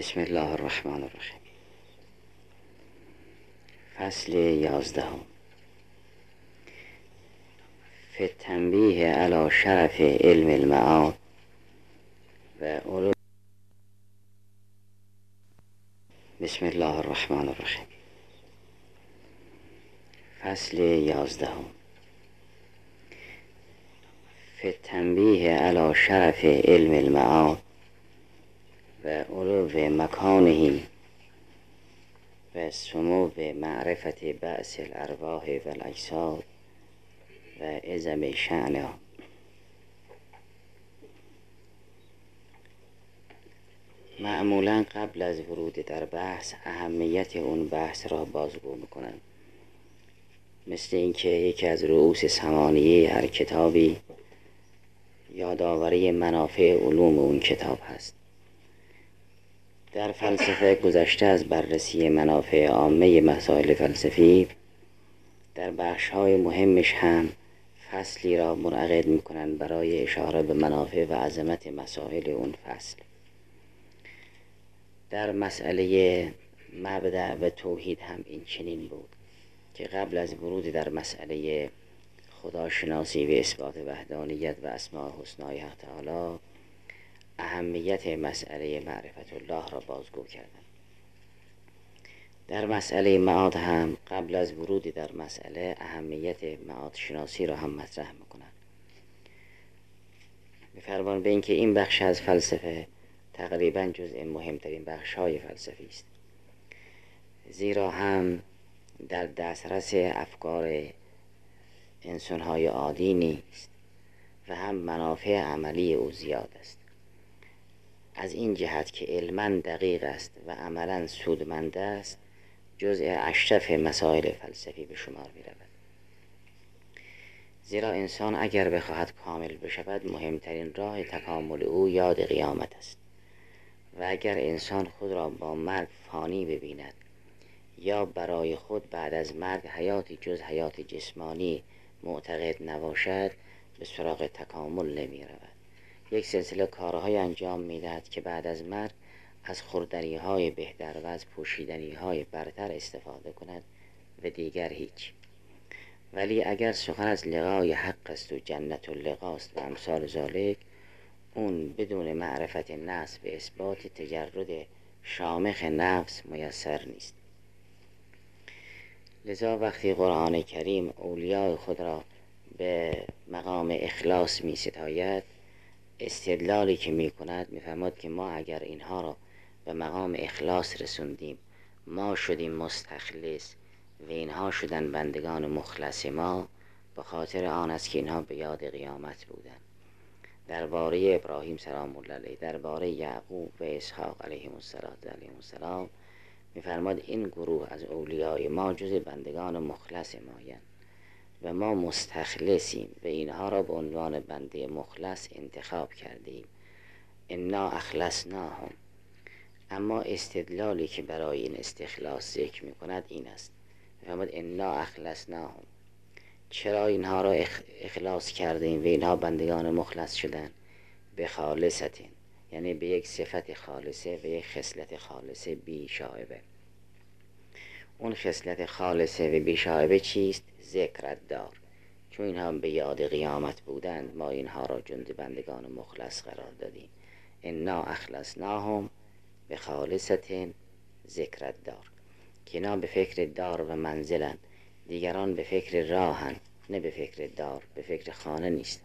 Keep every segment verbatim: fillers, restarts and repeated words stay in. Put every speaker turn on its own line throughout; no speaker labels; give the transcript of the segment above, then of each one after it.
بسم الله الرحمن الرحیم. فصل یازدهم. فی التنبیه علی شرف علم المعاد و علوم. بسم الله الرحمن الرحیم. فصل یازدهم. فی التنبیه علی شرف علم المعاد و علو مکانه و سمو معرفت بعث الارواح و الاجساد و عظم شأنها. معمولا قبل از ورود در بحث اهمیت اون بحث را بازگو میکنند، مثل اینکه یکی از رؤوس ثمانیه هر کتابی یادآوری منافع علوم اون کتاب هست. در فلسفه گذشته از بررسی منافع عامه مسائل فلسفی، در بخش‌های مهمش هم فصلی را منعقد می‌کنند برای اشاره به منافع و عظمت مسائل اون فصل. در مسئله مبدأ و توحید هم این چنین بود که قبل از ورود در مسئله خداشناسی و اثبات وحدانیت و اسماء الحسنی حق تعالی، اهمیت مسئله معرفت الله را بازگو کردند. در مسئله معاد هم قبل از ورود در مسئله اهمیت معاد شناسی را هم مطرح میکنند. می‌فرمایند به اینکه این بخش از فلسفه تقریبا جزء مهمترین بخش‌های فلسفی است، زیرا هم در دسترس افکار انسان‌های عادی نیست و هم منافع عملی او زیاد است. از این جهت که علماً دقیق است و عملاً سودمند است، جزء اشرف مسائل فلسفی به شمار می رود. زیرا انسان اگر بخواهد کامل بشود، مهمترین راه تکامل او یاد قیامت است و اگر انسان خود را با مرگ فانی ببیند یا برای خود بعد از مرگ حیاتی جز حیات جسمانی معتقد نباشد، به سراغ تکامل نمی رود. یک سلسله کارهای انجام میدهد که بعد از مرگ از خوردنی های بهتر و از پوشیدنی های برتر استفاده کند و دیگر هیچ. ولی اگر سخن از لقای حق است و جنت اللقاست و امثال ذالک، اون بدون معرفت نفس و اثبات تجرد شامخ نفس میسر نیست. لذا وقتی قرآن کریم اولیاء خود را به مقام اخلاص می ستاید، استدلالی که می کند می فرماید که ما اگر اینها را به مقام اخلاص رسوندیم، ما شدیم مستخلص و اینها شدن بندگان مخلص ما، به خاطر آن است که اینها به یاد قیامت بودند. درباره ابراهیم سلام الله علیه، درباره یعقوب و اسحاق علیهم السلام می فرماید این گروه از اولیای ما جز بندگان مخلص مایند و ما مستخلصیم و اینها را به عنوان بنده مخلص انتخاب کردیم. انا اخلصناهم. اما استدلالی که برای این استخلاص ذکر می کند این است، می‌فرماید انا اخلصناهم. چرا اینها را اخلاص کردیم و اینها بندگان مخلص شدند؟ به خالصتین، یعنی به یک صفت خالصه و یک خصلت خالصه بی شائبه. اون خصلت خالصه و بی شائبه چیست؟ ذکرت دار. چون اینها به یاد قیامت بودند، ما اینها را جند بندگان مخلص قرار دادیم. انا اخلصناهم به خالصتین ذکرت دار، که اینا به فکر دار و منزلن، دیگران به فکر راهن، نه به فکر دار، به فکر خانه نیست.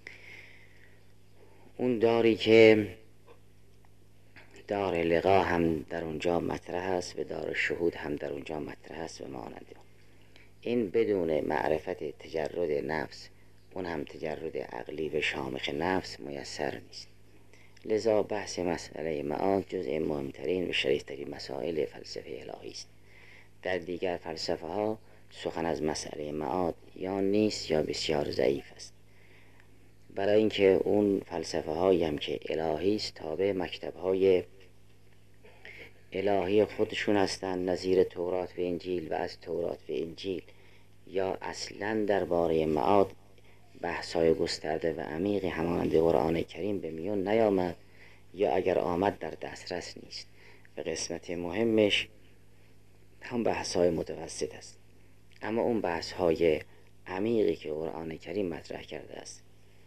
اون داری که دار لقا هم در اونجا مطرح است و دار شهود هم در اونجا مطرح است و مانند. این بدون معرفت تجرد نفس، اون هم تجرد عقلی و شامخ نفس میسر نیست. لذا بحث مسئله معاد جزء مهمترین و شریفترین مسائل فلسفه الهی است. در دیگر فلسفه ها سخن از مسئله معاد یا نیست یا بسیار ضعیف است، برای اینکه اون فلسفه هایی هم که الهی است تابع مکتب های الهی خودشون هستند، نظیر تورات و انجیل، و از تورات و انجیل یا اصلا درباره معاد بحث‌های گسترده و عمیقی همانند قرآن کریم به میون نیامد، یا اگر آمد در دسترس نیست. به قسمت مهمش هم بحث های متوسط است، اما اون بحث های عمیقی که قرآن کریم مطرح کرده است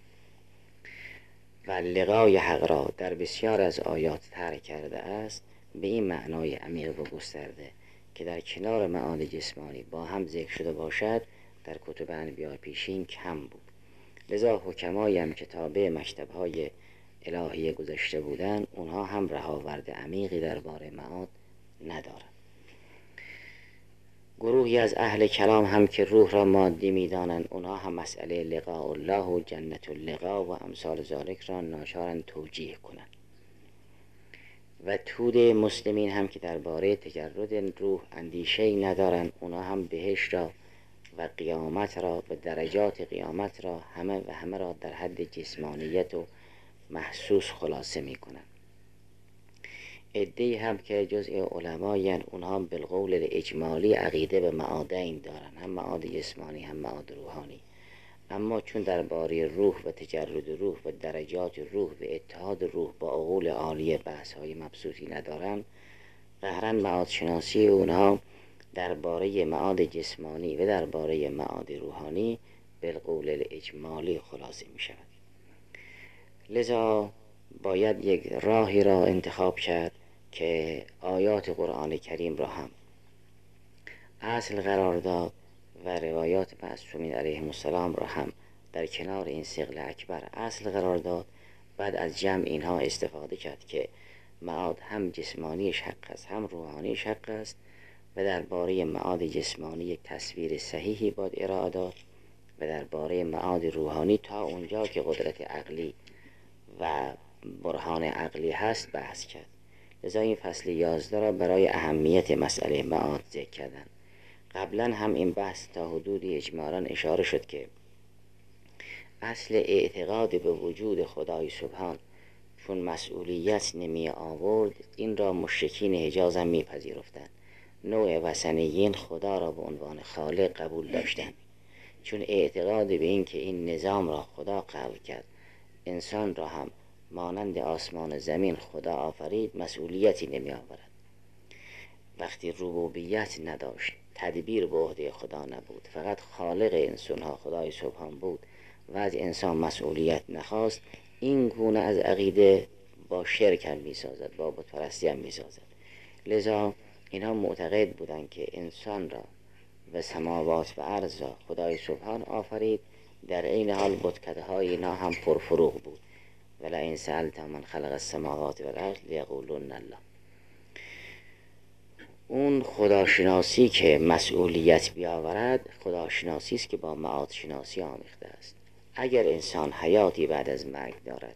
و لقای حق را در بسیار از آیات ترک کرده است، به این معنای عمیق و گسترده که در کنار معانی جسمانی با هم ذکر شده باشد در کتب انبیاء پیشین کم بود. لذا حکمایی هم که تابع مکتب‌های الهی گذشته بودند، اونها هم رهاورد عمیقی درباره معاد ندارند. گروهی از اهل کلام هم که روح را مادی می‌دانند، اونها هم مسئله لقاء الله و جنت اللقاء و امثال ذالک را ناچارند توجیه کنند. و توده مسلمین هم که درباره تجرد روح اندیشه‌ای ندارند، اونها هم بهشت را و قیامت را و درجات قیامت را همه و همه را در حد جسمانیت و محسوس خلاصه می کنند. عده‌ای هم که جزء علمایند، اونها بالقول اجمالی عقیده به معادین دارند، هم معاد جسمانی هم معاد روحانی، اما چون درباره روح و تجرد روح و درجات روح و اتحاد روح با عقول عالیه بحث های مبسوطی ندارند، قهرن معاد شناسی اونها درباره معاد جسمانی و درباره معاد روحانی بالقول اجمالی خلاصه می شود. لذا باید یک راهی را انتخاب کرد که آیات قرآن کریم را هم اصل قرار داد و روایات معصومین علیهم السلام را هم در کنار این ثقل اکبر اصل قرار داد. بعد از جمع اینها استفاده کرد که معاد هم جسمانیش حق است هم روحانیش حق است و درباره معاد جسمانی یک تصویر صحیحی باید ارائه داد و درباره معاد روحانی تا اونجا که قدرت عقلی و برهان عقلی هست بحث کرد. لذا این فصل یازده را برای اهمیت مسئله معاد ذکر کردن. قبلا هم این بحث تا حدودی اجمالاً اشاره شد که اصل اعتقاد به وجود خدای سبحان چون مسئولیت نمی آورد، این را مشرکین حجاز هم می پذیرفتند. نوع وثنیین خدا را به عنوان خالق قبول داشتند، چون اعتقاد به این که این نظام را خدا خلق کرد، انسان را هم مانند آسمان زمین خدا آفرید، مسئولیتی نمی آورد. وقتی ربوبیت نداشت، تدبیر به عهده خدا نبود، فقط خالق انسانها خدای سبحان بود و از انسان مسئولیت نخواست، این گونه از عقیده با شرک هم می سازد، با بت پرستی هم می سازد. لذا اینها معتقد بودند که انسان را و سماوات و ارض را خدای سبحان آفرید، در این حال بتکده های اینا هم پرفروغ بود. ولئن سألت من خلق السماوات والارض لیقولن الله. اون خداشناسی که مسئولیت بیاورد خداشناسی است که با معاد شناسی آمیخته است. اگر انسان حیاتی بعد از مرگ دارد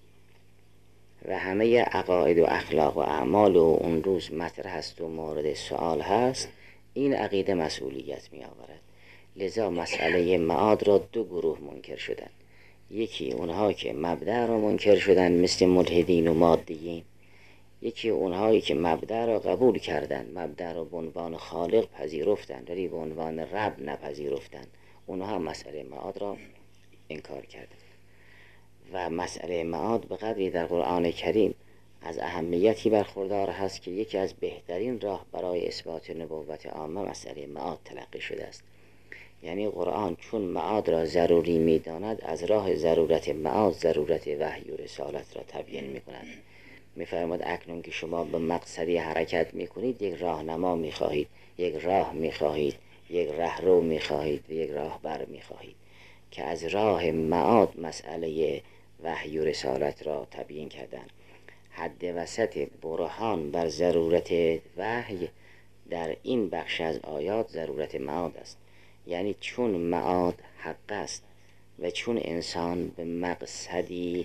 و همه عقاید و اخلاق و اعمال و اون روز مطرح است و مورد سؤال هست، این عقیده مسئولیت می آورد. لذا مسئله معاد را دو گروه منکر شدند. یکی اونها که مبدأ را منکر شدند مثل ملحدین و مادیین، یکی اونهایی که مبدأ را قبول کردند، مبدأ را به عنوان خالق پذیرفتند ولی به عنوان رب نپذیرفتند، اونها مسئله معاد را انکار کردند. و مسئله معاد به قدری در قرآن کریم از اهمیتی برخوردار هست که یکی از بهترین راه برای اثبات نبوت عامه مسئله معاد تلقی شده است. یعنی قرآن چون معاد را ضروری می داند، از راه ضرورت معاد ضرورت وحی و رسالت را تبیین می کند. می فرماد اکنون که شما به مقصدی حرکت می کنید، یک راهنما می خواهید، یک راه می خواهید، یک رهرو می خواهید و یک راهبر می خواهید که از راه معاد مسئله وحی و رسالت را تبیین کردن. حد وسط برهان بر ضرورت وحی در این بخش از آیات ضرورت معاد است. یعنی چون معاد حق است و چون انسان به مقصدی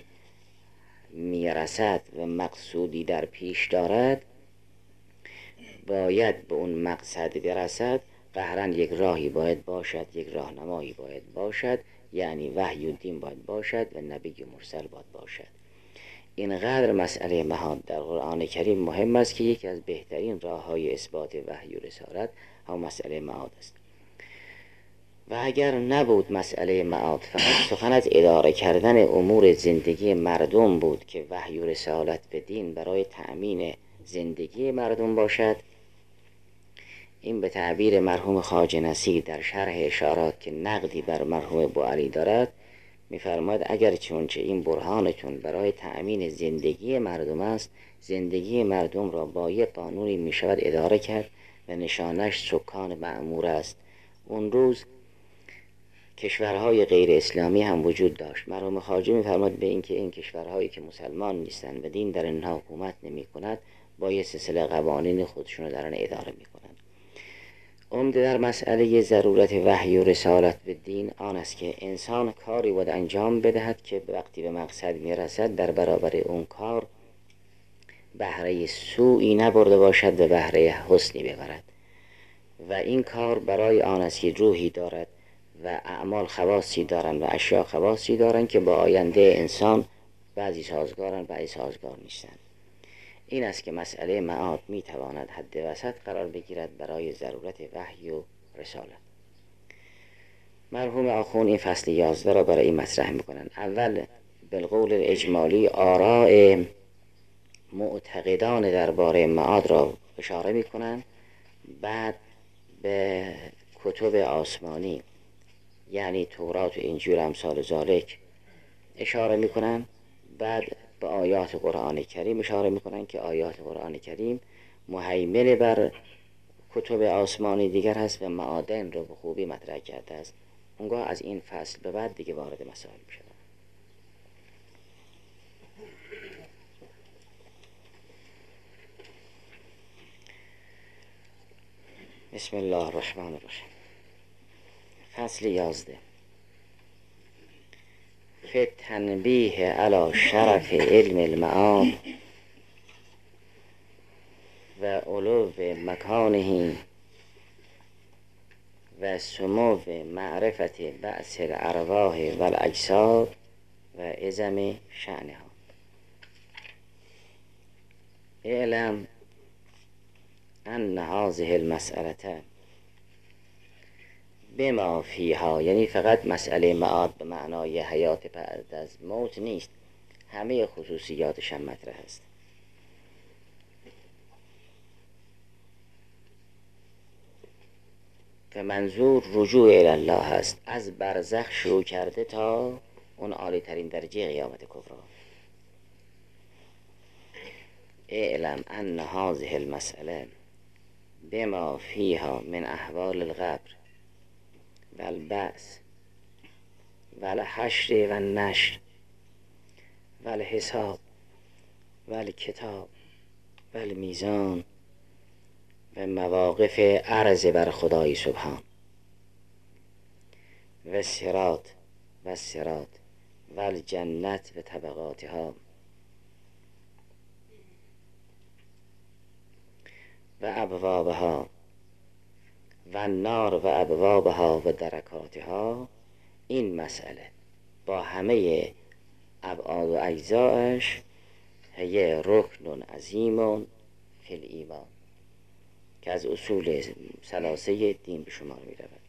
میرسد و مقصودی در پیش دارد، باید به اون مقصد برسد، قهرن یک راهی باید باشد، یک راهنمایی باید باشد، یعنی وحی و دین باید باشد و نبی مرسل باید باشد. اینقدر مسئله معاد در قرآن کریم مهم است که یکی از بهترین راه‌های اثبات وحی و رسالت هم مسئله معاد است. و اگر نبود مسئله معاد، فقط سخن از اداره کردن امور زندگی مردم بود که وحی و رسالت به دین برای تأمین زندگی مردم باشد. این به تعبیر مرحوم خواجه نصیر در شرح اشارات که نقدی بر مرحوم بوعلی دارد می‌فرماید اگر چونچه این برهانتون برای تأمین زندگی مردم است، زندگی مردم را با یک قانونی می‌شود اداره کرد و نشانش سکان مأمور است. اون روز کشورهای غیر اسلامی هم وجود داشت. مرحوم خواجه می‌فرماید به اینکه این کشورهایی که مسلمان نیستند و دین در اینها حکومت نمی‌کند با یه سلسله قوانین خودشون رو در آن اداره می‌کنند. عمده در مسئله ضرورت وحی و رسالت به دین آن است که انسان کاری باید انجام بدهد که وقتی به مقصد میرسد در برابر اون کار بهره سوئی نبرده باشد و بهره حسنی ببرد و این کار برای آن است که روحی دارد و اعمال خواصی دارند و اشیاء خواصی دارند که با آینده انسان بعضی سازگارند بعضی سازگار نیستند. این است که مسئله معاد می تواند حد وسط قرار بگیرد برای ضرورت وحی و رسالت. مرحوم آخوند این فصل یازده را برای این مطرح میکنند. اول بالقول اجمالی آراء معتقدان درباره معاد را اشاره میکنند، بعد به کتب آسمانی یعنی تورات و انجیل و امثال ذالک اشاره میکنند، بعد به آیات قرآن کریم اشاره میکنن که آیات قرآن کریم مهیمن بر کتب آسمانی دیگر هست و معادن رو به خوبی مطرح کرده است. اونگاه از این فصل به بعد دیگه وارد مسائل میشه. بسم الله الرحمن الرحیم. فصل یازده. فی تنبیه علی شرف علم المعاد و علو مکانه و سمو معرفت بعث الارواح و الاجساد و عظم شأنها. اعلم ان هذه المسئله بما فیها، یعنی فقط مسئله معاد به معنای حیات بعد از موت نیست، همه خصوصیاتش هم مطرح است. و منظور رجوع الی الله است، از برزخ شروع کرده تا اون عالی ترین درجه قیامت کبری. اعلم ان هذه المسئله بما فیها من احوال القبر و البعث و الحشر و النشر و الحساب و الکتاب و المیزان و مواقف عرض بر خدای سبحان و صراط و صراط و الجنت و طبقاتها و ابوابها و النار و ابوابها و درکاتها. این مسئله با همه ابعاد و اجزایش هی رکن عظیم فی الایمان که از اصول ثلاثه دین به شمار می رود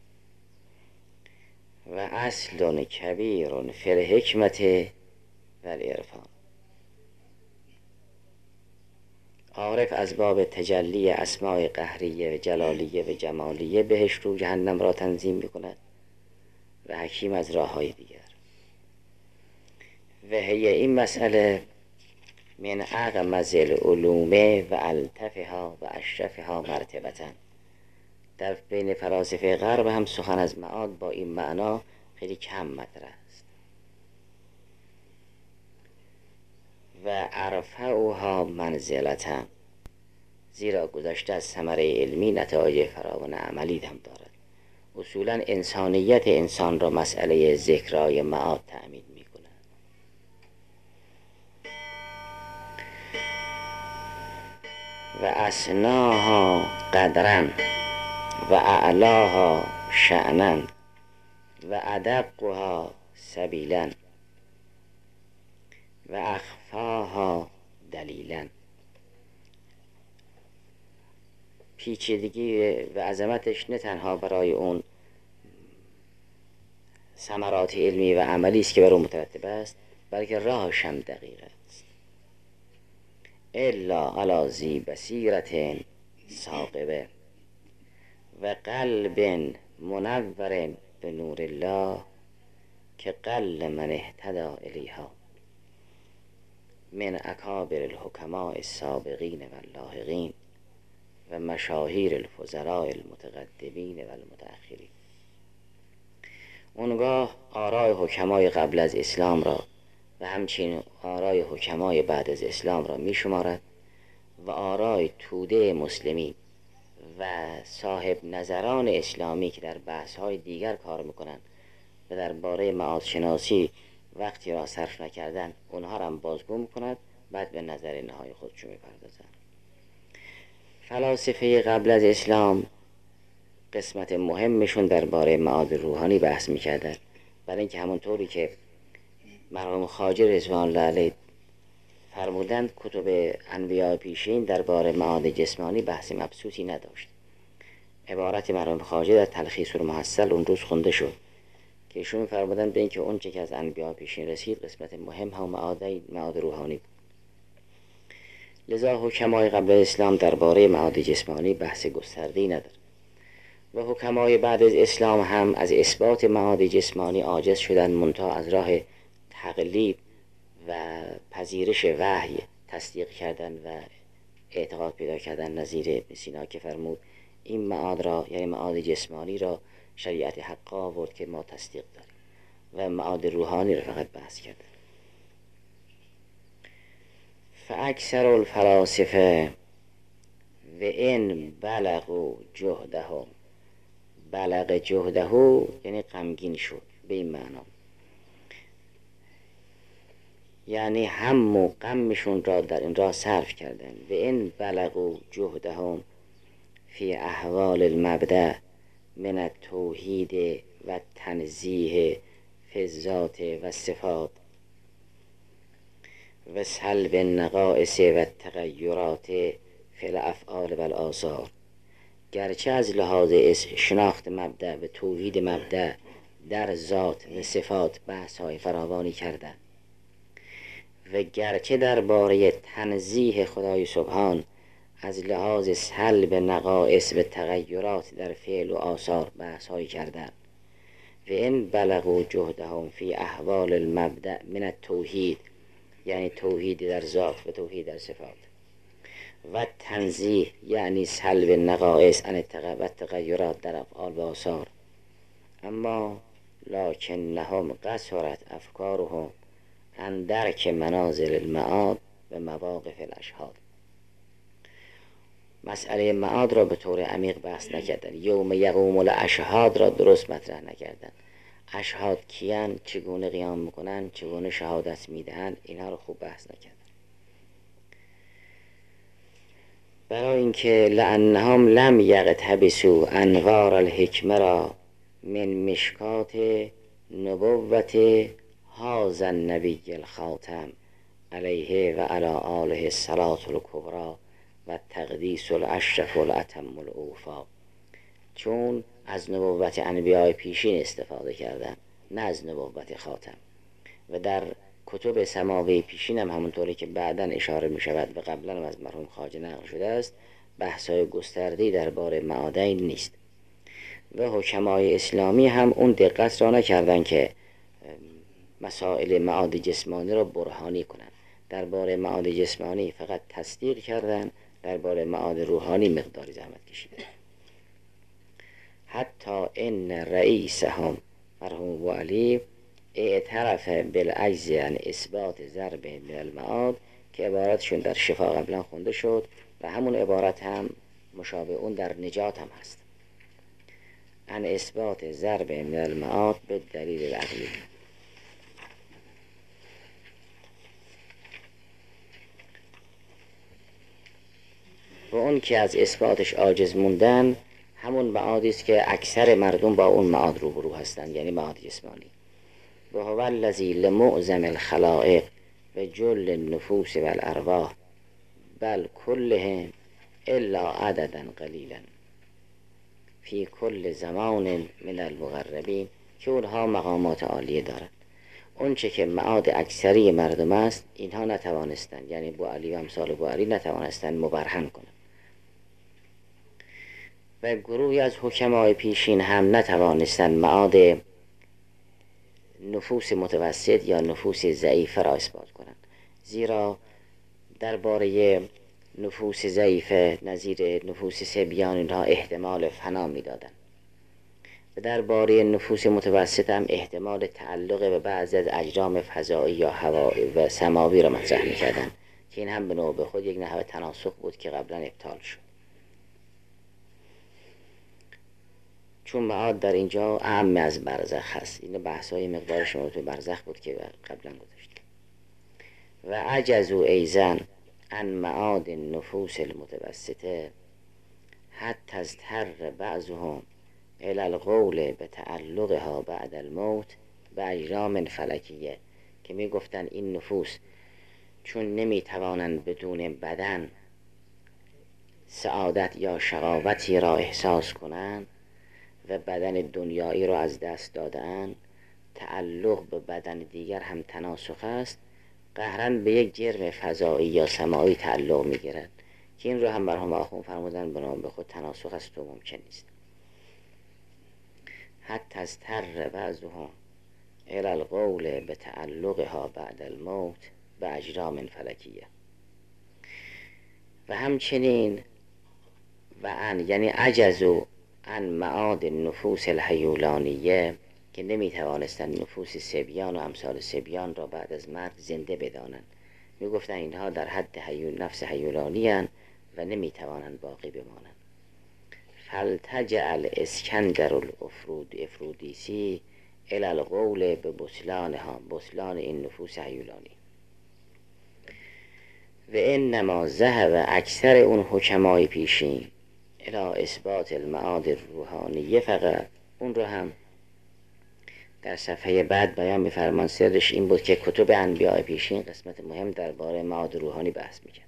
و اصل کبیر فی الحکمت و العرفان. عارف از باب تجلی اسماء قهریه و جلالیه و جمالیه بهشت و جهنم را تنظیم می کند و حکیم از راه های دیگر. و هی این مسئله من اعظم العلوم و الطفها و اشرفها مرتبتا. در بین فلاسفه غرب هم سخن از معاد با این معنا خیلی کم مطرح است. و ارفعها منزلتا، زیرا گذشته از ثمره علمی نتایج فراوان عملی هم دارد. اصولا انسانیت انسان را مسئله ذکرای معاد تأمین می کند. و اسناها قدرا و اعلاها شأنا و ادقها سبیلا و اخفاها دلیلا. پیچیدگی و عظمتش نه تنها برای اون ثمرات علمی و عملی است که بر اون مترتب است، بلکه راهش هم دقیق است. الا علی ذی بصیرة ثاقبه و قلب منور به نور الله که قل من اهتدی الیها من اکابر الحکماء السابقین و اللاحقین و مشاهیر الفضلاء المتقدمین و المتأخرین. اونگاه آرای حکمای قبل از اسلام را و همچنین آرای حکمای بعد از اسلام را می شمارد و آرای توده مسلمین و صاحب نظران اسلامی که در بحث‌های دیگر کار میکنند و درباره معاد شناسی وقتی را صرف نکردن اونها را هم بازگو میکند، بعد به نظر نهایی خودشون میپردازند. فلاسفه قبل از اسلام قسمت مهمشون درباره معاد روحانی بحث میکردن، برای اینکه همونطوری که مرحوم خواجه رضوان الله علیه فرمودند کتب انبیاء پیشین درباره معاد جسمانی بحث مبسوطی نداشت. عبارت مرحوم خواجه در تلخیص المحصل اون روز خونده شد که ایشون فرمودند به اینکه اون چه که از انبیاء پیشین رسید قسمت مهم هم معاد معاد روحانی بود. لذا حکمای قبل اسلام درباره معاد جسمانی بحث گسترده‌ای ندارد و حکمای بعد از اسلام هم از اثبات معاد جسمانی عاجز شدند، منتها از راه تقلید و پذیرش وحی تصدیق کردن و اعتقاد پیدا کردن، نظیر ابن سینا که فرمود این معاد را یعنی معاد جسمانی را شریعت حق آورد که ما تصدیق داریم و معاد روحانی را فقط بحث کردن. فاکثر الفلاسفه و ان بلغوا جهدهم، بلغ جهده یعنی غمگین شد، به این معنا یعنی هم و غمشون را در این راه صرف کردن. و ان بلغوا جهدهم فی احوال المبدأ من التوحید و تنزیه فی الذات و صفات و سلب النقائص و تغیرات فی الافعال و الآثار، گرچه از لحاظ شناخت مبدأ و توحید مبدأ در ذات و صفات بحث های فراوانی کردند و گرچه درباره تنزیه خدای سبحان از لحاظ سلب نقائص و تغیرات در فعل و آثار بحث های کردند. و ان بلغوا جهدهم فی احوال المبدأ من التوحید یعنی توحید در ذات و توحید در صفات و تنزیه یعنی سلب نقائص عن التغیرات در افعال و آثار، اما لکنهم قصرت افکارهم عن درک منازل المعاد و مواقف الاشهاد. مسئله معاد را به طور عمیق بحث نکردن، یوم یقوم الاشهاد را درست مطرح نکردن. اشهاد کیان، چگونه قیام میکنن، چگونه شهادت میدهن، اینها رو خوب بحث نکردن. برای اینکه لانهم لم یقتبسوا انوار الحکمه را من مشکات نبوت هذا النبی الخاتم علیه و علی آله الصلاة الکبری و تقدیس الاشرف الاتم الاوفا، چون از نبوت انبیاء پیشین استفاده کردن نه از نبوت خاتم. و در کتب سماوی پیشین هم همونطوری که بعداً اشاره می شود و قبلا هم از مرحوم خواجه نقل شده است بحث‌های گسترده‌ای درباره معادین نیست و حکمای اسلامی هم اون دقت را نکردن که مسائل معاد جسمانی را برهانی کنند. درباره معاد جسمانی فقط تصدیق کردن، درباره معاد روحانی مقداری زحمت کشیدن. حتی ان رئیسهم مرحوم علی اعترف بالعجز عن اثبات ضرب من المعاد که عبارتشون در شفا قبلا خونده شد و همون عبارت هم مشابه اون در نجات هم هست، عن اثبات ضرب من المعاد به دلیل العقلی. و اون که از اثباتش عاجز موندن همون معادی است که اکثر مردم با اون معاد روبرو هستند، یعنی معاد جسمانی. و هو الذی لمعظم الخلائق و جل النفوس و الارواح بل کلهم الا عددا قلیلا فی کل زمان من المقربین، که اونها مقامات عالیه دارند اون چه که معاد اکثری مردم است اینها نتوانستند، یعنی بو علی و امثال بو علی نتوانستند مبرهن کنند و گروهی از حکمای پیشین هم نتوانستند معاد نفوس متوسط یا نفوس ضعیف را اثبات کنند، زیرا درباره نفوس ضعیف نظیر نفوس سبیان اینها احتمال فنا میدادند و درباره نفوس متوسط هم احتمال تعلق به بعضی از اجرام فضایی یا هوایی و سماوی را مطرح میکردند که این هم به نوبه خود یک نحوه تناسخ بود که قبلا ابطال شد، چون معاد در اینجا اعم از برزخ هست. این بحث‌های مقدار شما تو برزخ بود که قبلا گذاشتیم. و عجزوا ایضا عن معاد النفوس المتوسطه حتی اضطر بعضهم الی القول بتعلقها بعد الموت باجرام فلکیه، که می گفتن این نفوس چون نمی توانند بدون بدن سعادت یا شقاوتی را احساس کنند و بدن دنیایی را از دست دادن، تعلق به بدن دیگر هم تناسخ است، قهرن به یک جرم فضایی یا سماعی تعلق میگیرند که این رو هم مرحوم آخوند فرمودن بنام به خود تناسخ است و ممکن نیست. حتی از تر بعضهم الی القول به تعلقها بعد الموت به اجرام فلکیه. و همچنین و ان یعنی عجزوا عن معاد النفوس الحیولانیه، که نمی توانستند نفوس سبیان و امثال سبیان را بعد از مرگ زنده بدانند، می گفتن اینها در حد حیول نفس حیولانی هستند و نمی توانند باقی بمانند. فلتجع الاسکندر الافرود افرودیسی الی القول به بطلانها، بطلان این نفوس حیولانی. و انما ذهب اکثر اون حکمای پیشین الی اثبات المعاد الروحانیه، فقط اون رو هم در صفحه بعد بیان می‌فرمان. سرش این بود که کتب انبیاء پیشین قسمت مهم درباره معاد روحانی بحث می‌کرد.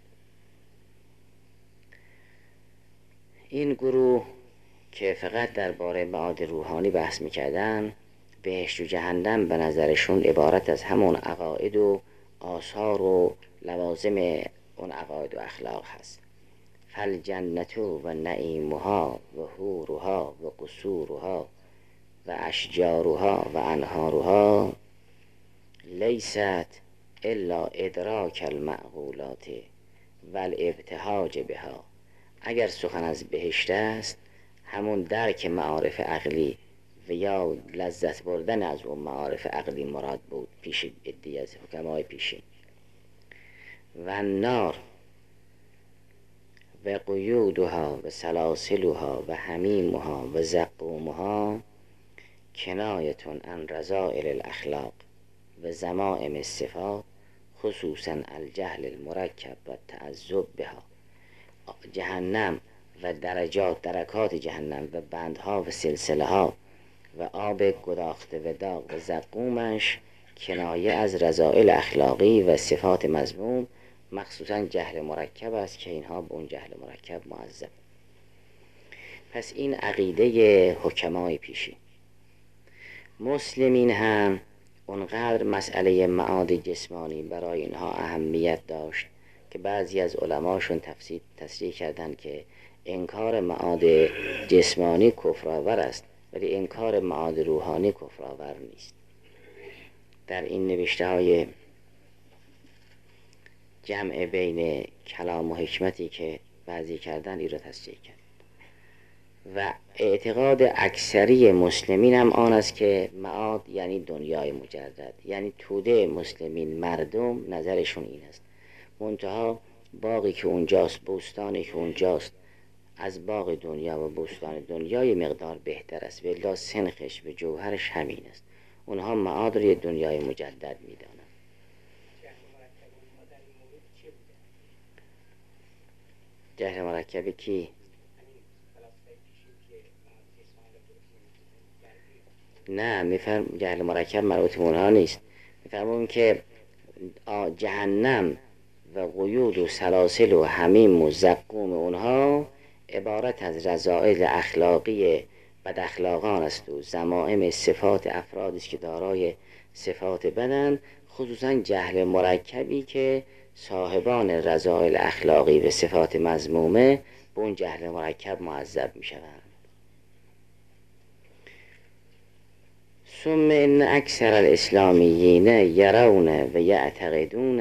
این گروه که فقط درباره معاد روحانی بحث می‌کردن، بهشت و جهنم به نظرشون عبارت از همون عقاید و آثار و لوازم اون عقاید و اخلاق هست. فالجنة و نعیمها و حورها و قصورها و اشجارها و انهارها لیست الا ادراک المعقولات و الابتهاج بها. اگر سخن از بهشت است همون درک معارف عقلی و یا لذت بردن از اون معارف عقلی مراد بود پیش ادعی از حکمای پیشین. و نار و قیودها و سلاسلها و حمیمها و زقومها کنایتون عن رذائل الاخلاق و ذمائم الصفات خصوصا الجهل المرکب و تعذب بها. جهنم و درجات درکات جهنم و بندها و سلسله ها و آب گداخته و داغ و زقومش کنایه از رذائل اخلاقی و صفات مذموم، مخصوصا جهل مرکب است که اینها به اون جهل مرکب معذب. پس این عقیده حکمای پیشین. مسلمین هم اونقدر مسئله معاد جسمانی برای اینها اهمیت داشت که بعضی از علماشون تفسیر تصریح کردند که انکار معاد جسمانی کفرآور است ولی انکار معاد روحانی کفرآور نیست. در این نوشته های جمع بین کلام و حکمتی که بعضی کردن این را تصریح کرد. و اعتقاد اکثری مسلمین هم آن است که معاد یعنی دنیای مجرد، یعنی توده مسلمین مردم نظرشون این است. منتها باغی که اونجاست، بوستانی که اونجاست، از باغ دنیا و بوستان دنیای مقدار بهتر است، ولی سنخش و جوهرش همین است. اونها معاد رو دنیای مجدد میدانند. جهل مرکب کی؟ نه، میفرم جهل مرکب مربوط به اونها نیست. میفرمون که جهنم و قیود و سلاسل و حمیم و زقوم اونها عبارت از رذائل اخلاقی بد اخلاقان است و ذمائم صفات افرادی است که دارای صفات بدن، خصوصا جهل مرکبی که صاحبان رذائل اخلاقی و صفات مذمومه به اون جهل مرکب معذب می شوند. ثم ان اکثر الاسلامیین یرون و یعتقدون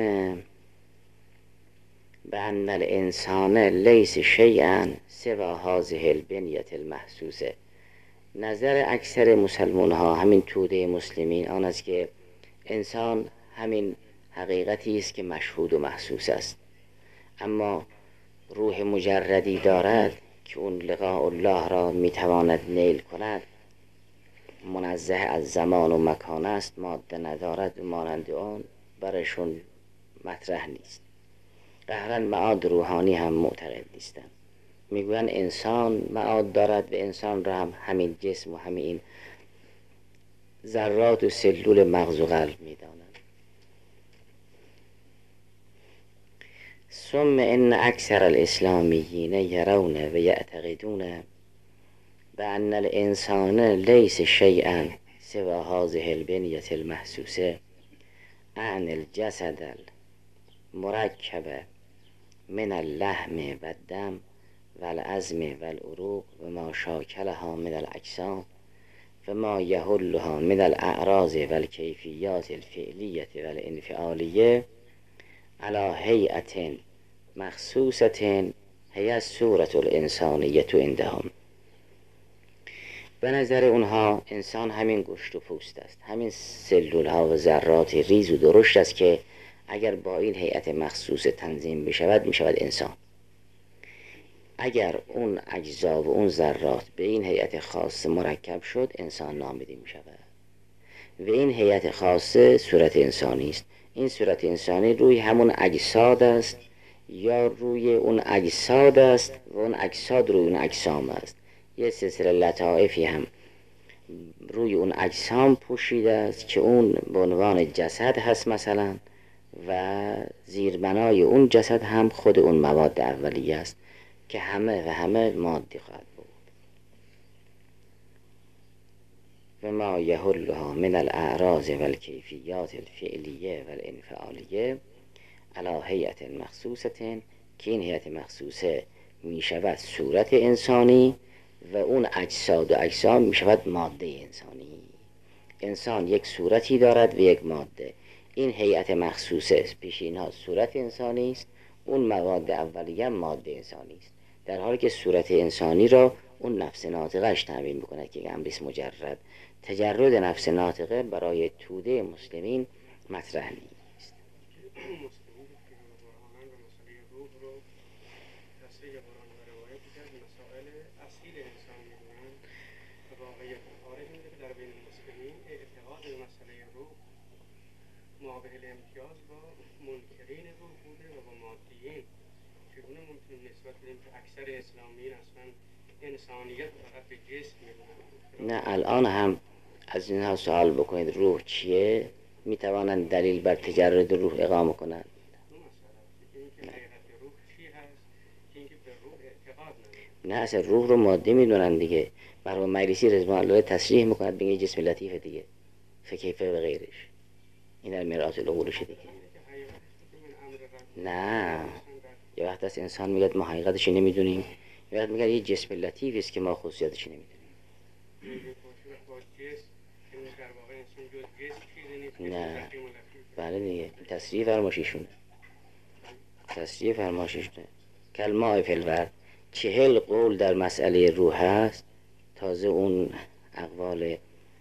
بأن الانسان لیس شیئا سوى هذه البنیة المحسوسه. نظر اکثر مسلمان ها، همین توده مسلمین، آن است که انسان همین حقیقتی است که مشهود و محسوس است، اما روح مجردی دارد که اون لقاء الله را میتواند نیل کند، منزه از زمان و مکان است، ماده ندارد و مانند آن برشون مطرح نیست. قهرا معاد روحانی هم معتقد نیستند، میگویند انسان معاد دارد و انسان را هم همین جسم و همین ذرات و سلول مغز و قلب میدانند. ثم ان اکثر الاسلامیین یرون و یعتقدون بأن الانسان لیس شیئا سوى هذه البنیة المحسوسه عن الجسد المرکب من اللحم و الدم و العظم و العروق و ما شاکلها من الاجسام و ما یحلها من الاعراض و الکیفیات الفعلیة و الانفعالیه علی هیئة مخصوصة هی الصورة الانسانیة عندهم. به نظر اونها انسان همین گوشت و پوست است، همین سلول ها و ذرات ریز و درشت است که اگر با این هیئت مخصوص تنظیم بشود میشود انسان. اگر اون اجزا و اون ذرات به این هیئت خاص مرکب شد، انسان نامیده می شود و این هیئت خاصه صورت انسانی است. این صورت انسانی روی همون اجساد است یا روی اون اجساد است و اون اجساد روی اون اجسام است. یه سلسله لطائفی هم روی اون اجسام پوشیده است که اون به عنوان جسد هست مثلا، و زیربنای اون جسد هم خود اون مواد اولیه است که همه و همه مادی خواهد بود. و ما یحلها من الاعراض و الکیفیات الفعلیه و الانفعالیه علی هیئة مخصوصة، که این هیئت مخصوصه می شود صورت انسانی و اون اجساد و اجسام می شود ماده انسانی. انسان یک صورتی دارد و یک ماده. این هیئت مخصوصه پیشین ها صورت انسانی است، اون مواد اولیه ماده انسانی است، در حالی که صورت انسانی را اون نفس ناطقش تعمین میکند که امریس مجرد. تجرد نفس ناطقه برای توده مسلمین مطرح نیست. نه الان هم از اینها سوال بکنید روح چیه، میتوانند دلیل بر تجرد روح اقامه کنند. نه اصلا روح رو ماده میدونن دیگه. مرحوم مجلسی رضوان الله تصریح میکند بگه جسم لطیفه دیگه، فکیفه و غیرش. این در مرآت العقولش دیگه. نه یه وقت از انسان میگه ما حقیقتش نمیدونیم، یه وقت میگه یه جسم لطیفی است که ما خصوصیتش نمیدونیم. نه بله دیگه تصریح فرماشیشونه، تصریح فرماشیشونه. کلمه فی الورد چهل قول در مسئله روح هست، تازه اون اقوال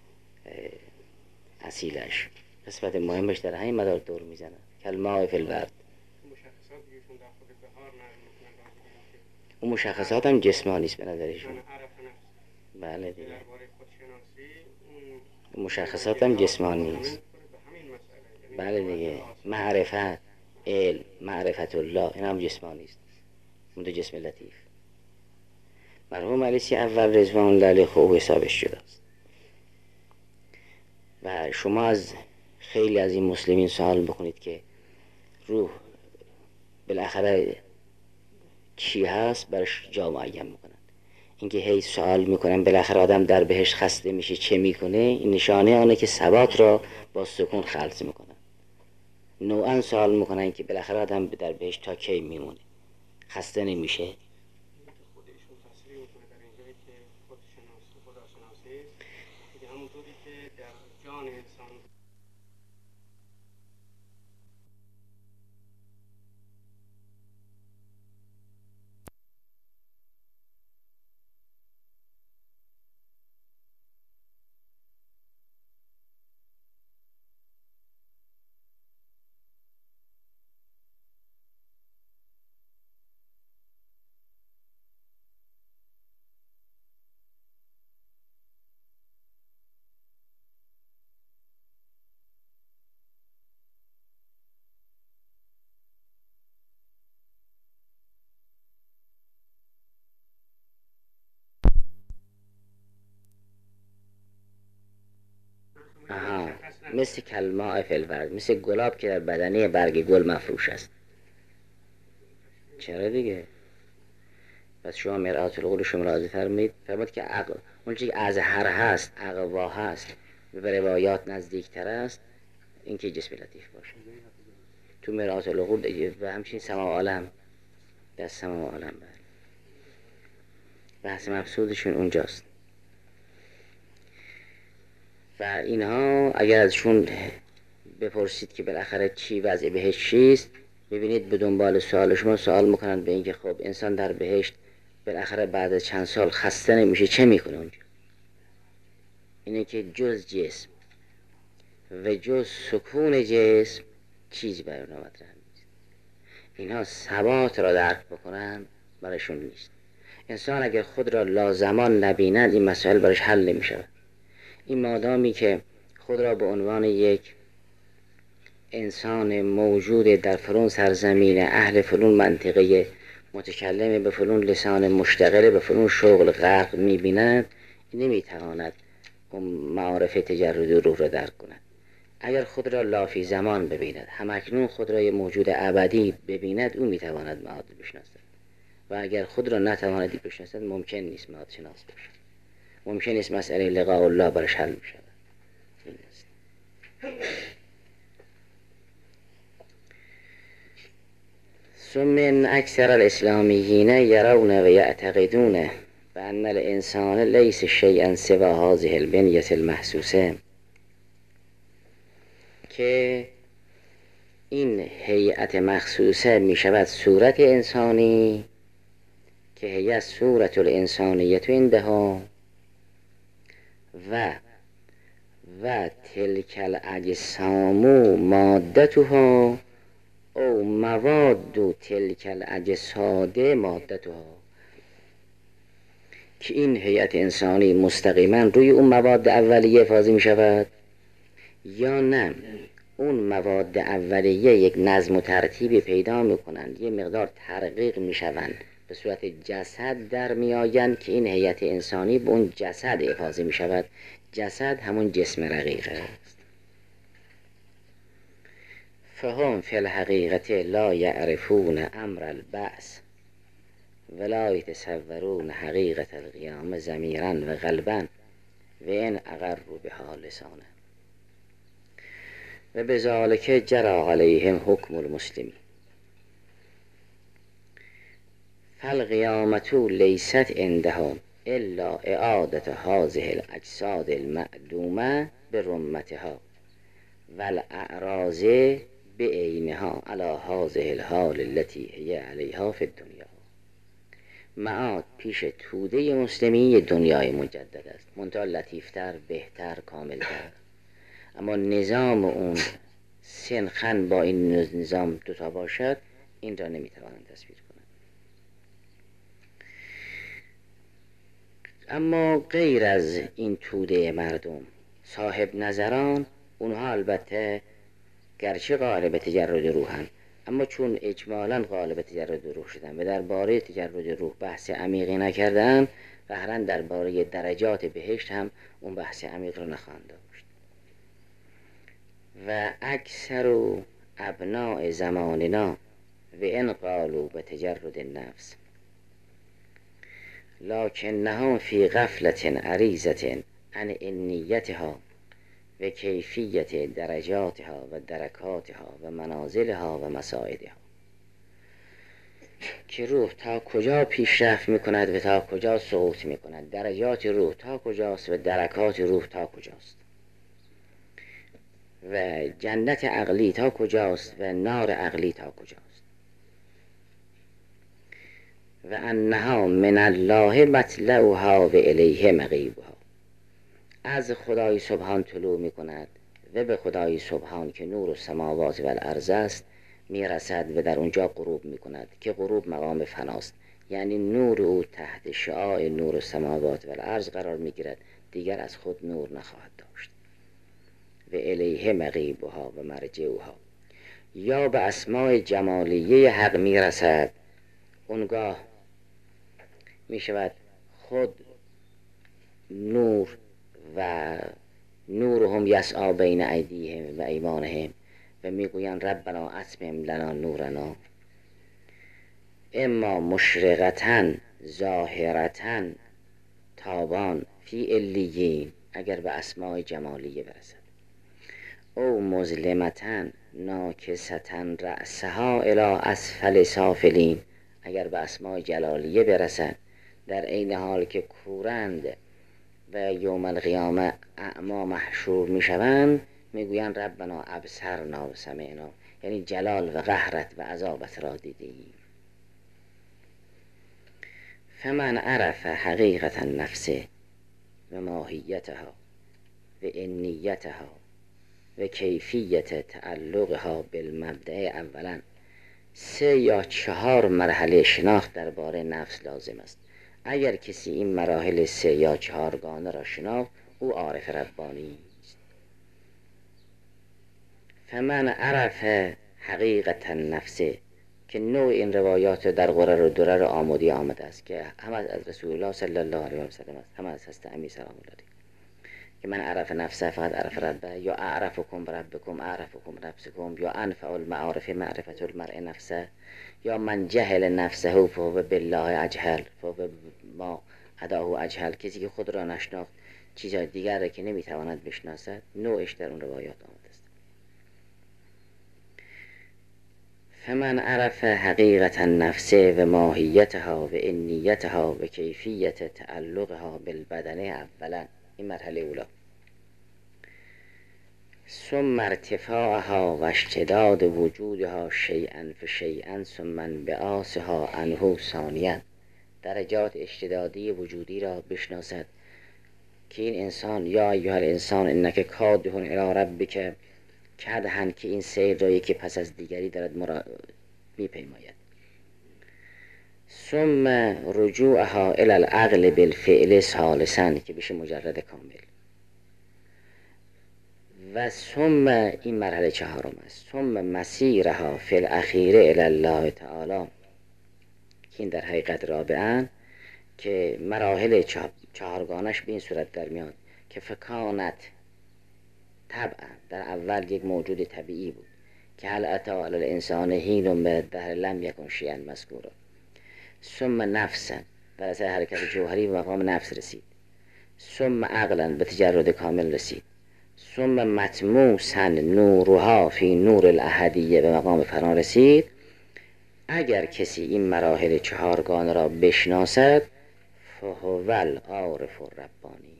اصیلش قسمت مهمش در همین مدار دور میزنن. کلمه فی الورد اون مشخصات هم جسمانی است به نظرشون. بله دیگه مشخصات هم جسمانی است. بله دیگه معرفت، علم، معرفت الله، این هم جسمانی است. اون دو جسم لطیف. مرحوم مجلسی اول رضوان الله علیه خوب حسابش شده است و شما از خیلی از این مسلمین سوال بکنید که روح بالاخره چی هست، برش جا معین میکنند. اینکه هی سوال میکنن بالاخره آدم در بهشت خسته میشه چه میکنه، این نشانه آنه که ثبات را با سکون خلط میکنن. نوعا سوال میکنن که بالاخره آدم در بهشت تا کی میمونه، خسته نمیشه.
خودشون تصریح میکنه در اینجایی که خودشناسی خداشناسی که همونطوری که در جان انسان
آها، مثل کلماء فی الورد، مثل گلاب که در بدنه برگ گل مفروش است. چرا دیگه؟ پس شما مرآت القول شما راضی فرمید فرمود که عقل اون چیزی که از هر هست اقوا هست به روایات نزدیکتر است، این که جسم لطیف باشه. تو مرآت القول و همچنین سما عالم در سما عالم بر بحث مبسوطشون اونجاست. و اینها اگر ازشون بپرسید که بالاخره چی وضع بهشت چیست، ببینید به دنبال سوال شما سوال میکنن به اینکه خب انسان در بهشت بالاخره بعد از چند سال خسته نمیشه چه میکنه اونجا؟ اینه که جز جسم و جز سکون جسم چیزی برای اونا مطرح نیست. اینها ثبات را درک بکنن برایشون نیست. انسان اگر خود را لازمان نبیند این مسائل برایش حل نمیشه. این مادامی که خود را به عنوان یک انسان موجود در فلان سرزمین اهل فلان منطقه متکلم به فلان لسان مشتغل به فلان شغل غرق میبیند، نمیتواند اون معارف تجرد روح را درک کند. اگر خود را لافی زمان ببیند، همکنون خود را موجود ابدی ببیند، او میتواند معاد بشناسد. و اگر خود را نتواند بشناسد ممکن نیست معاد شناس باشد. ممکن نیست مسئله لقاء الله برش حل بشود. این است. ثم اکثر الاسلامیین یرون و یعتقدون بأن الانسان لیس شیئا سوى هذه البنیة المحسوسه، که این هیئت مخصوصه می شود صورت انسانی که هی صورت الانسانیت عندها و و تلک الاجسام مادتها او مواد تلک الاجساد مادتها، که این هیئت انسانی مستقیما روی اون مواد اولیه فاضی می شود یا نه اون مواد اولیه یک نظم و ترتیبی پیدا می کنند، یه مقدار ترقیق می شوند به صورت جسد در می آیند که این هیئت انسانی به اون جسد افاضه می شود. جسد همون جسم رقیق است. فهم فی الحقیقت لا یعرفون امر البعث ولا یتصورون حقیقت القیام ضمیرا و قلبا و این اقروا بها لسانا و بذالک جری علیهم حکم المسلمین. فالقیامة لیست عندهم الا اعادة هذه الاجساد المعدومه برمتها والاعراض بعینها على هذه الحال التي هي علیها فی الدنیا. معاد پیش توده مسلمی دنیای مجدد است، منتها لطیفتر، بهتر، کاملتر، اما نظام اون سنخن با این نظام دوتا باشد این را نمیتوانند تصویر کنند. اما غیر از این توده مردم صاحب نظران، اونها البته گرچه غالب تجرد روحن، اما چون اجمالاً غالب تجرد روح شدن و درباره تجرد روح بحث عمیقی نکردن، قهراً درباره درجات بهشت هم اون بحث عمیق رو نخواهند داشت. و اکثر ابناء زماننا و ان قالوا به تجرد النفس لکنهم فی غفلة عریضة عن انیتها و کیفیت درجاتها و درکاتها و منازلها و مساعدها، که روح تا کجا پیشرفت میکند و تا کجا سقوط میکند، درجات روح تا کجاست و درکات روح تا کجاست، و جنت عقلی تا کجاست و نار عقلی تا کجاست، و انها من الله مطلعها و الیه مغیبها، از خدای سبحان طلوع میکند و به خدای سبحان که نور السماوات و الارض است میرسد و در اونجا غروب میکند، که غروب مقام فناست، یعنی نور او تحت شعاع نور السماوات و الارض قرار میگیرد، دیگر از خود نور نخواهد داشت. و الیه مغیبها و مرجعها، یا به اسماء جمالیه حق میرسد، اونگاه میشود خود نور و نورهم یسعی بین ایدیهم و ایمانهم و میگویند ربنا اتمم لنا نورنا، اما مشرقتن ظاهرتن تابان فی علیین اگر به اسماء جمالیه برسد، او مظلمتن ناکستن رأسها الی اسفل سافلین اگر به اسماء جلالیه برسد، در این حال که کورند و یوم القیامه اعما محشور میشوند، میگویند ربنا ابصرنا و سمعنا، یعنی جلال و قهرت و عذابت را دیدیم. فمن عرف حقیقت النفس و ماهیتها و انیتها و کیفیت تعلقها بالمبدأ، اولا سه یا چهار مرحله شناخت درباره نفس لازم است. اگر کسی این مراحل سه یا چهار گانه را شناخت، او عارف ربانی است. فمن عرف حقیقت النفس، که نوع این روایات در غرر و درر آمودی آمده است که هم از رسول الله صلی الله علیه و سلم است، هم از حضرت امی سلام الله علیه، که من عرف نفسه فقط عرف ربه، یا اعرفکم بربکم اعرفکم نفسکم، یا انفع المعارف معرفت المرء نفسه، یا من جهل نفسه فهو بالله اجهل فهو ما اداه اجهل، کسی که خود را نشناخت چیزهای دیگر را که نمیتواند بشناسد، نوعش در اون روایات آمده است. فمن عرف حقیقت النفس و ماهیتها و انیتها و کیفیت تعلقها بالبدن، اولا این مرحله اولا، ثم ارتفاعها و اشتداد وجودها شیئا فشیئا ثم انبعاثها عنه ثانیا، درجات اشتدادی وجودی را بشناسد که این انسان یا ایها الانسان انک کادح الی ربک کدحا، که این سیر را یکی پس از دیگری دارد مرا میپیماید. ثم رجوعها الی العقل بالفعل ثالثا، که بشه مجرد کامل. و ثم این مرحله چهارم است، ثم مسیرها فی الاخیره الی الله تعالی، که این در حقیقت رابعا، که مراحل چهارگانش به این صورت در میاد که فکانت طبعا در اول یک موجود طبیعی بود که هل اتی علی الانسان حین من الدهر لم یکن شیئا مذکورا، ثم نفسا در اثر حرکت جوهری به مقام نفس رسید، ثم عقلا به تجرد کامل رسید، ثم مطموسا نورها فی نور الاحدیه به مقام فرا رسید. اگر کسی این مراحل چهارگانه را بشناسد، فهو العارف الربانی.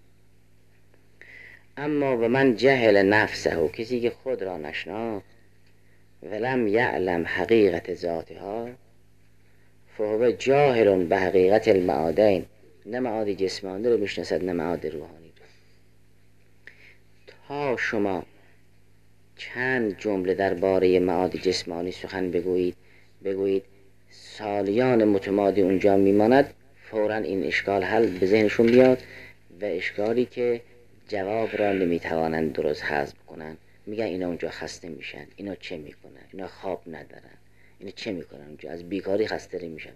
اما و من جهل نفسه، کسی که خود را نشناخت، ولم یعلم حقیقت ذاتها، فهو جاهل به حقیقت المعادین، نه معاد جسمانی رو بشناسد نه معاد روحانی رو. تا شما چند جمله درباره معاد جسمانی سخن بگویید بگویید سالیان متمادی اونجا میماند، فوراً این اشکال حل به ذهنشون بیاد، و اشکالی که جواب را نمیتوانند درست حذف کنن، میگن اینا اونجا خسته میشن، اینا چه میکنن، اینا خواب ندارن، اینا چه میکنن اونجا، از بیکاری خسته میشن.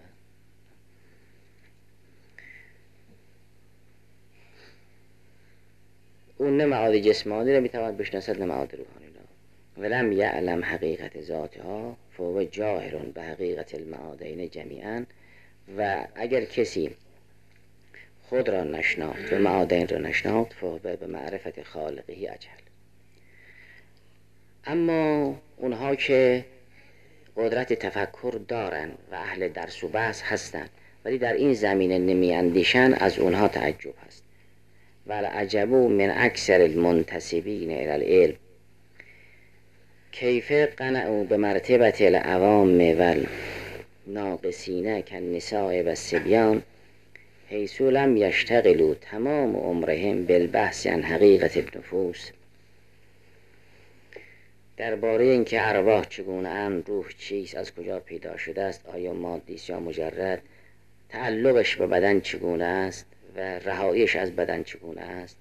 اون نه معاد جسمانی را میتواند بشناسد نه معاد روحانی را. ولم یعلم حقیقت ذاتها فهو جاهل به حقیقت المعادین جمیعا. و اگر کسی خود را نشناخت و معادن را نشناخت فهو به معرفت خالقهی اجهل. اما اونها که قدرت تفکر دارن و اهل درس و بحث هستن ولی در این زمینه نمی اندیشن، از اونها تعجب هست. والعجب من اکثر المنتسبین الی العلم کیف قنعوا بمرتبة العوام والناقصین کالنساء والصبیان حیث لم یشتغلوا تمام عمرهم بالبحث عن حقیقت النفوس. درباره اینکه ارواح چگونه اند، روح چیست، از کجا پیدا شده است، آیا مادی است یا مجرد، تعلقش به بدن چگونه است و رهاییش از بدن چگونه است،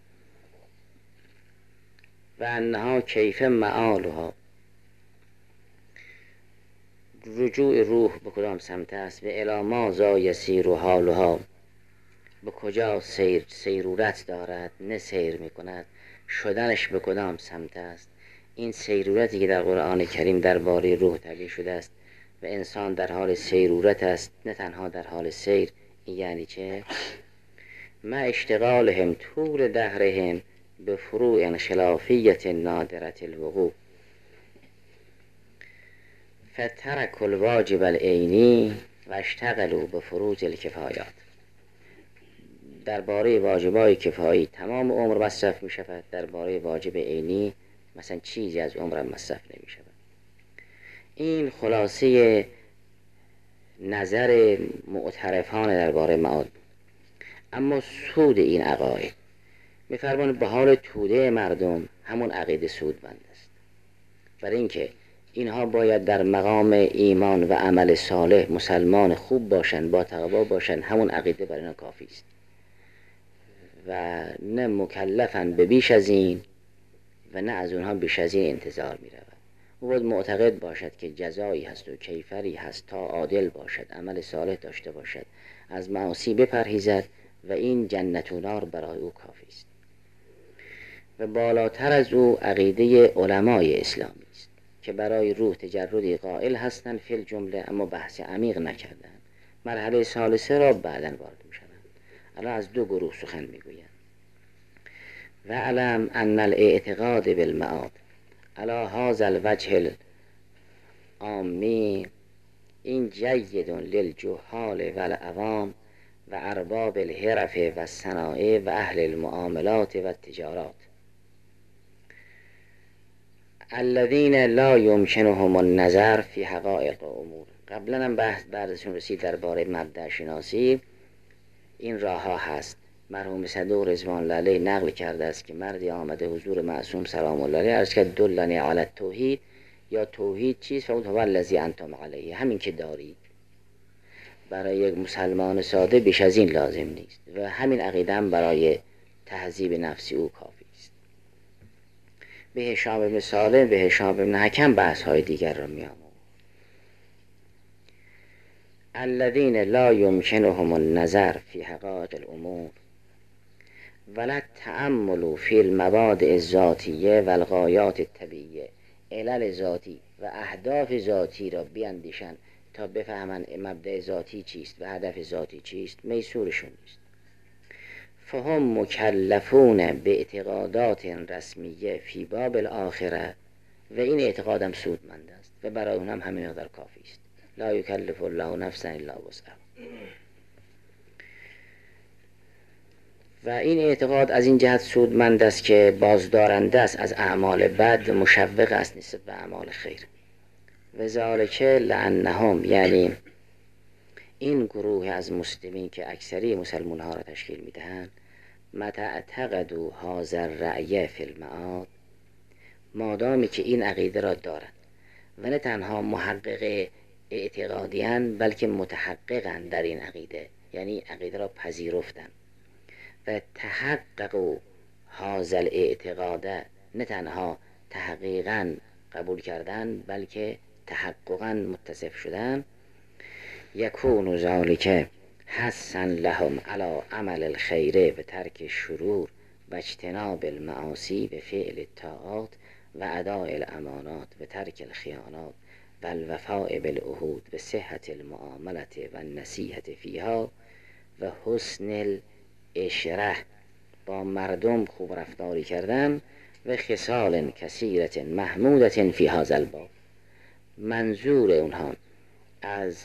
و انها کیف معالها، رجوع روح به کدام سمت است، و الی ماذا یسیر حالها، به کجا سیر سیرورت دارد، نه سیر میکند، شدنش به کدام سمت است. این سیرورتی که در قرآن کریم درباره روح تعبیر شده است و انسان در حال سیرورت است نه تنها در حال سیر، این یعنی چه؟ ما اشتغالهم طول دهرهم به فروع خلافیت نادرت الوقوع فترک الواجب العینی و اشتغلوا به فروج الکفایات. درباره واجبای کفایی تمام عمر مصرف می شود، درباره واجب عینی مثلا چیزی از عمرم مصرف نمی شود. این خلاصه نظر معترفان درباره معاد. اما سود این عقاید می‌فرماند به حال توده مردم همون عقیده سودمند است، برای اینکه اینها باید در مقام ایمان و عمل صالح مسلمان خوب باشن، با تقوا باشن، همون عقیده برای اینا کافی است و نه مکلفن به بیش از این و نه از اونها بیش از این انتظار می رود. او باید معتقد باشد که جزایی هست و کیفری هست تا عادل باشد، عمل صالح داشته باشد، از معاصی بپرهیزد و این جنت و نار برای او کافی است. و بالاتر از او عقیده علمای اسلامی است که برای روح تجردی قائل هستند فی الجمله، اما بحث عمیق نکردند. مرحله ثالثه را بعداً وارد می شوند. الان از دو گروه سخن می گویند. و علم ان الاعتقاد بالمعاد علی هذا الوجه العامی این جید للجهال و العوام و ارباب الحرف و الصنایع و اهل المعاملات و التجارات الذین لا یمکنهم النظر فی حقایق امور. قبلا هم بحث بعدشون رسید درباره مبدأ شناسی. این راه ها هست. مرحوم صدوق رضوان الله علیه نقل کرده است که مردی آمده حضور معصوم سلام الله علیه عرض کرد دلنی علی التوحید، یا توحید چیست؟ فقط هو الذی انتم علیه، همین که دارید. برای یک مسلمان ساده بیش از این لازم نیست و همین عقیده هم برای تهذیب نفسی او کافی است. به هشام بن سالم به هشام بن حکم بحث های دیگر را می آموزد. الذین لا یمکنهم النظر فی حقایق الامور ولا التأمل فی المبادئ الذاتیه و الغایات الطبیعیه. علل ذاتی و اهداف ذاتی را بیاندیشند تا بفهمند مبدأ ذاتی چیست و هدف ذاتی چیست، میسورشون نیست. فهم مکلفون به اعتقادات رسمیه فی باب الاخره و این اعتقادم سودمند است و برای اونم همین مقدار کافی است. لا یکلف الله نفسا الا وسعها. و این اعتقاد از این جهت سودمند است که بازدارنده است از اعمال بد، مشوق است نسبت به اعمال خیر. و ذالک لانهم، یعنی این گروه از مسلمین که اکثری مسلمان ها را تشکیل میدهند، متى اعتقدوا هذا الرأی فی المعاد، مادامی که این عقیده را دارند و نه تنها محقق اعتقادیان بلکه متحققن در این عقیده، یعنی عقیده را پذیرفتن و تحققوا هذا الاعتقاد، نه تنها تحقیقا قبول کردن بلکه تحققا متصف شدن، یکون ذالک حسا لهم علی عمل الخیر و ترک الشرور و اجتناب المعاصی و فعل الطاعات و اداء الامانات و ترک الخیانات و الوفاء بالعهود و صحت المعاملت و النصیحت فیها و حسن اشره، با مردم خوب رفتاری کردن، و خصال کثیرت محمودت فی هذا الباب. منظور اونها از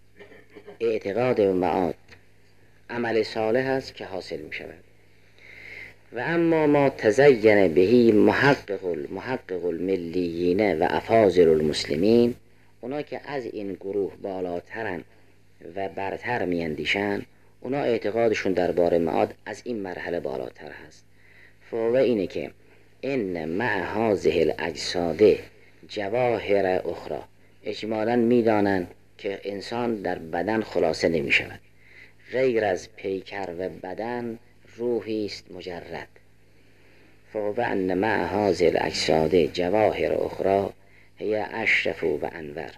اعتقاد به معاد عمل صالح است که حاصل می شود. و اما ما تزین بهی محقق المحقق الملیین و افاضل المسلمین، اونا که از این گروه بالاترن و برتر می اندیشن، اونا اعتقادشون درباره معاد از این مرحله بالاتر هست. فهو اینه که ان مع هذه الاجساد جواهر اخرى، اجمالاً میدانند که انسان در بدن خلاصه نمی شود، غیر از پیکر و بدن روحی است مجرد. فهو ان مع هذه الاجساد جواهر اخرى هی اشرف و انور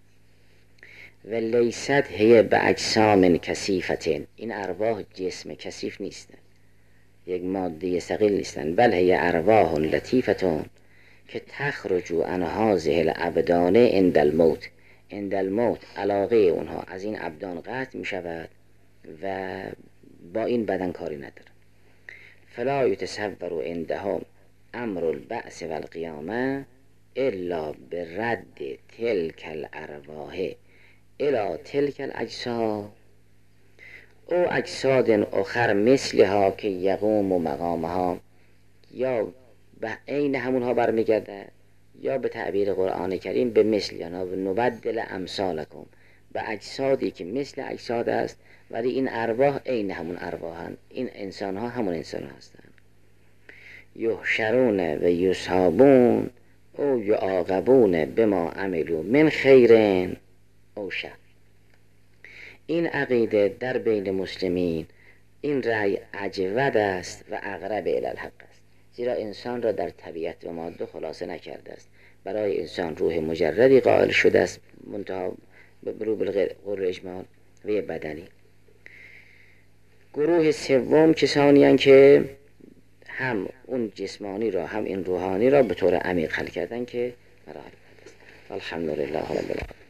و لیست هی به اجسام کثیفتین. این ارواح جسم کثیف نیستن، یک ماده ثقیل نیستن، بل هی ارواح لطیفتون که تخرج عن هذه الابدان عند الموت. عند الموت علاقه اونها از این ابدان قطع می شود و با این بدن کاری نداره. فلا یتصور عندهم امر البعث و القیامه الا برد تلک الارواح الى تلک الاجساد او اجساد اخر مثلها که یقوم و مقامها، یا به عین همونها برمیگرده، یا به تعبیر قرآن کریم به مثل، یا نبدل امثالکم، به اجسادی که مثل اجساد است ولی این ارواح عین همون ارواحند، این انسان ها همون انسان ها هستند. یحشرون و یصابون او یعاقبون بما عملوا من خیر او شر. این عقیده در بین مسلمین، این رأی اجود است و اقرب الی الحق است، زیرا انسان را در طبیعت و ماده خلاصه نکرده است. برای انسان روح مجردی قائل شده است، منتها برو بالغیر اجمال و بدنی. گروه سوم کسانی هستند که هم اون جسمانی را هم این روحانی را به طور عمیق حل کردن که مراحل است. الحمدلله رب العالمین.